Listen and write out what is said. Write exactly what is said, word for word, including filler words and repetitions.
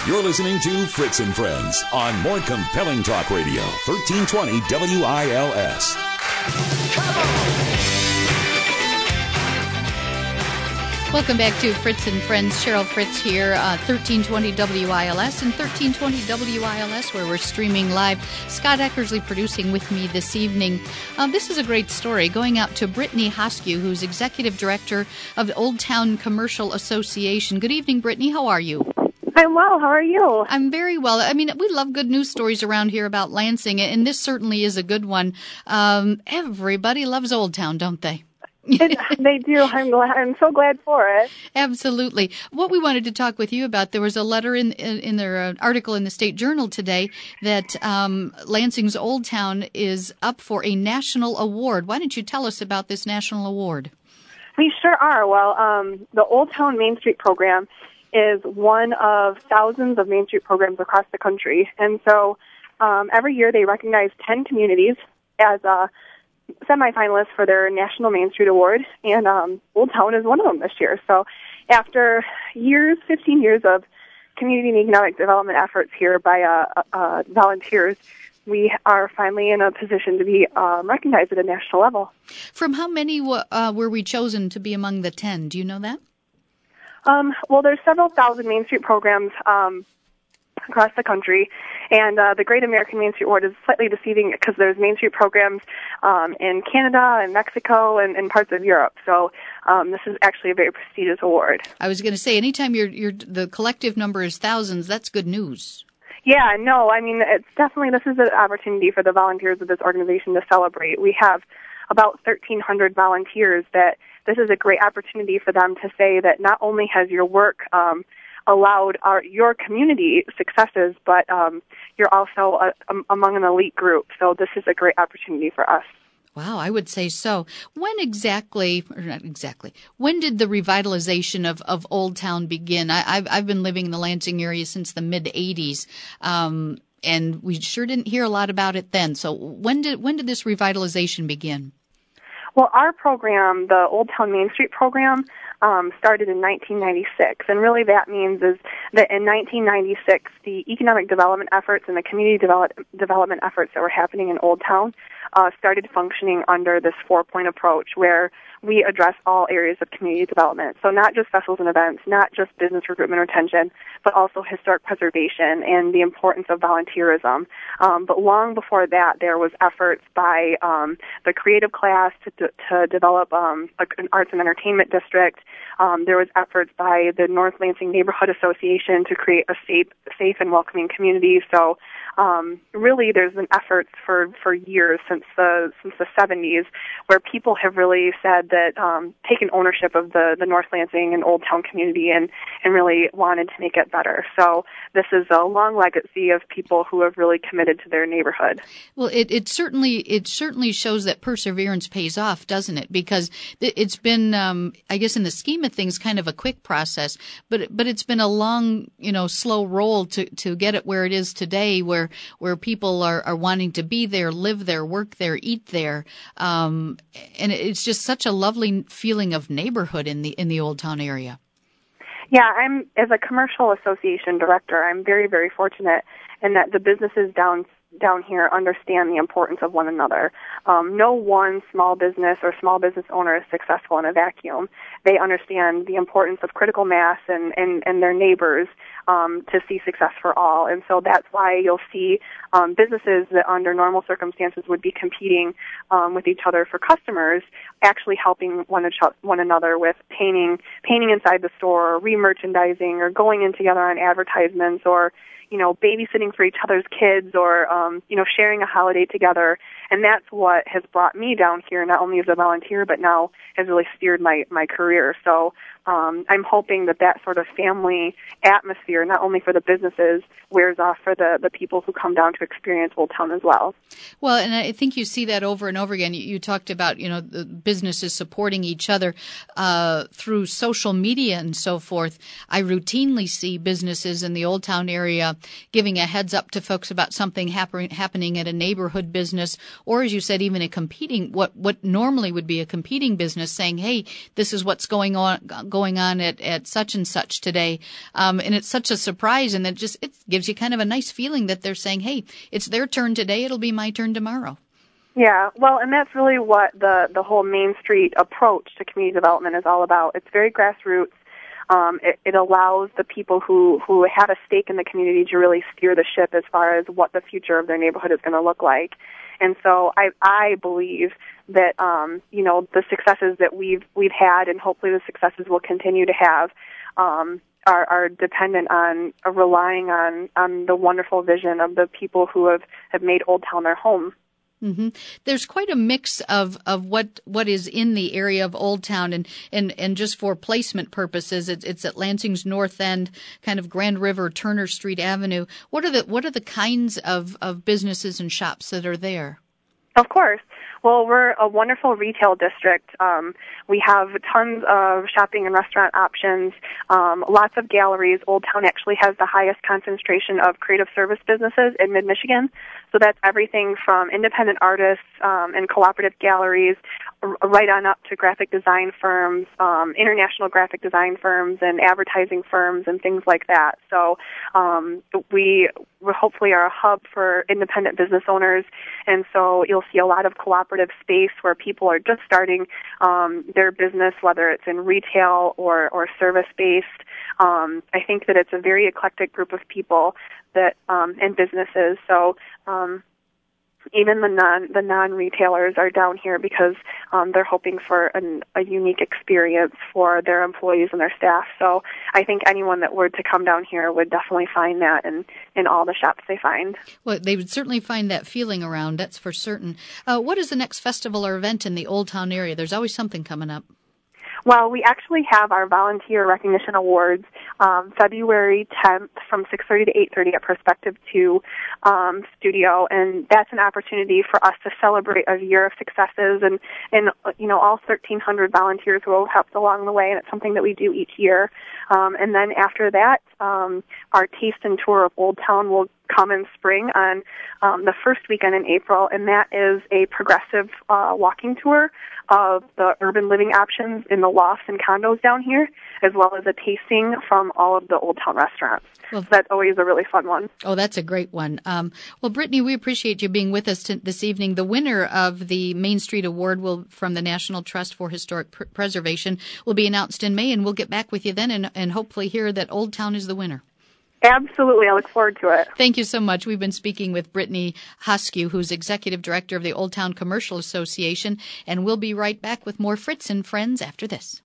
You're listening to Fritz and Friends on more compelling talk radio, thirteen twenty W I L S. Welcome back to Fritz and Friends. Cheryl Fritz here, uh, thirteen twenty W I L S and thirteen twenty W I L S, where we're streaming live. Scott Eckersley producing with me this evening. Uh, this is a great story going out to Brittany Hoskew, who's Executive Director of the Old Town Commercial Association. Good evening, Brittany. How are you? I'm well. How are you? I'm very well. I mean, we love good news stories around here about Lansing, and this certainly is a good one. Um, everybody loves Old Town, don't they? They do. I'm glad. I'm so glad for it. Absolutely. What we wanted to talk with you about, there was a letter in in, in their uh, article in the State Journal today that um, Lansing's Old Town is up for a national award. Why don't you tell us about this national award? We sure are. Well, um, the Old Town Main Street program is one of thousands of Main Street programs across the country. And so um, every year they recognize ten communities as a semifinalists for their National Main Street Award, and um, Old Town is one of them this year. So after years, fifteen years of community and economic development efforts here by uh, uh, volunteers, we are finally in a position to be um, recognized at a national level. From how many w- uh, were we chosen to be among the ten? Do you know that? Um, well, there's several thousand Main Street programs um, across the country, and uh, the Great American Main Street Award is slightly deceiving because there's Main Street programs um, in Canada and Mexico and, and parts of Europe. So um, this is actually a very prestigious award. I was going to say, anytime you're, you're, the collective number is thousands, that's good news. Yeah, no, I mean, it's definitely, this is an opportunity for the volunteers of this organization to celebrate. We have about thirteen hundred volunteers that this is a great opportunity for them to say that not only has your work um, allowed our, your community successes, but um, you're also a, a, among an elite group. So this is a great opportunity for us. Wow, I would say so. When exactly, or not exactly, when did the revitalization of, of Old Town begin? I, I've, I've been living in the Lansing area since the mid-eighties, um, and we sure didn't hear a lot about it then. So when did when did this revitalization begin? Well, our program, the Old Town Main Street program, um, started in nineteen ninety-six, and really that means is that in nineteen ninety-six, the economic development efforts and the community develop, development efforts that were happening in Old Town uh, started functioning under this four-point approach where we address all areas of community development. So not just festivals and events, not just business recruitment or retention, but also historic preservation and the importance of volunteerism. Um, but long before that, there was efforts by um, the creative class to, to develop um, an arts and entertainment district. Um, there was efforts by the North Lansing Neighborhood Association to create a safe, safe and welcoming community. So um, really, there's been efforts for, for years since the since the seventies where people have really said that um, taken ownership of the, the North Lansing and Old Town community and, and really wanted to make it better. So this is a long legacy of people who have really committed to their neighborhood. Well, it, it certainly it certainly shows that perseverance pays off, doesn't it? Because it's been, um, I guess, in the scheme of things, kind of a quick process, but but it's been a long, you know, slow roll to, to get it where it is today, where where people are, are wanting to be there, live there, work there, eat there, um, and it's just such a lovely feeling of neighborhood in the in the Old Town area. Yeah, I'm as a commercial association director, I'm very, very fortunate in that the businesses down down here understand the importance of one another. Um, no one small business or small business owner is successful in a vacuum. They understand the importance of critical mass and, and, and their neighbors um, to see success for all. And so that's why you'll see um, businesses that under normal circumstances would be competing um, with each other for customers actually helping one, one another with painting, painting inside the store, or re-merchandising, or going in together on advertisements, or you know, babysitting for each other's kids, or, um, you know, sharing a holiday together. And that's what has brought me down here, not only as a volunteer, but now has really steered my, my career. So um, I'm hoping that that sort of family atmosphere, not only for the businesses, wears off for the, the people who come down to experience Old Town as well. Well, and I think you see that over and over again. You, you talked about, you know, the businesses supporting each other uh, through social media and so forth. I routinely see businesses in the Old Town area giving a heads up to folks about something happen, happening at a neighborhood business, or as you said, even a competing, what, what normally would be a competing business, saying, hey, this is what's going on going on at, at such and such today. Um, and it's such a surprise, and it just, it gives you kind of a nice feeling that they're saying, hey, it's their turn today, it'll be my turn tomorrow. Yeah, well, and that's really what the, the whole Main Street approach to community development is all about. It's very grassroots. Um, it, it allows the people who, who have a stake in the community to really steer the ship as far as what the future of their neighborhood is going to look like. And so I, I believe that, um, you know, the successes that we've, we've had, and hopefully the successes we'll continue to have, um, are, are dependent on, uh, relying on, on the wonderful vision of the people who have, have made Old Town their home. Mm-hmm. There's quite a mix of, of what, what is in the area of Old Town, and, and, and just for placement purposes, it's, it's at Lansing's North End, kind of Grand River, Turner Street Avenue. What are the what are the kinds of, of businesses and shops that are there? Of course. Well, we're a wonderful retail district. Um, we have tons of shopping and restaurant options, um, lots of galleries. Old Town actually has the highest concentration of creative service businesses in mid-Michigan. So that's everything from independent artists um, and cooperative galleries r- right on up to graphic design firms, um, international graphic design firms and advertising firms and things like that. So um, we we hopefully are a hub for independent business owners, and so you'll see a lot of cooperative space where people are just starting um, their business, whether it's in retail or, or service-based. Um, I think that it's a very eclectic group of people that um, and businesses. So um, even the non the non-retailers are down here because um, they're hoping for an, a unique experience for their employees and their staff. So I think anyone that were to come down here would definitely find that in, in all the shops they find. Well, they would certainly find that feeling around, that's for certain. Uh, what is the next festival or event in the Old Town area? There's always something coming up. Well, we actually have our Volunteer Recognition Awards um, February tenth from six thirty to eight thirty at Perspective two um, Studio, and that's an opportunity for us to celebrate a year of successes and, and you know, all thirteen hundred volunteers who have helped along the way, and it's something that we do each year. Um, and then after that, um, our Taste and Tour of Old Town will come in spring on um, the first weekend in April, and that is a progressive uh, walking tour of the urban living options in the lofts and condos down here, as well as a tasting from all of the Old Town restaurants. Well, so that's always a really fun one. Oh, that's a great one. Um, well, Brittany, we appreciate you being with us t- this evening. The winner of the Main Street Award will from the National Trust for Historic Pr- Preservation will be announced in May, and we'll get back with you then and, and hopefully hear that Old Town is the winner. Absolutely. I look forward to it. Thank you so much. We've been speaking with Brittany Hoskew, who's Executive Director of the Old Town Commercial Association, and we'll be right back with more Fritz and Friends after this.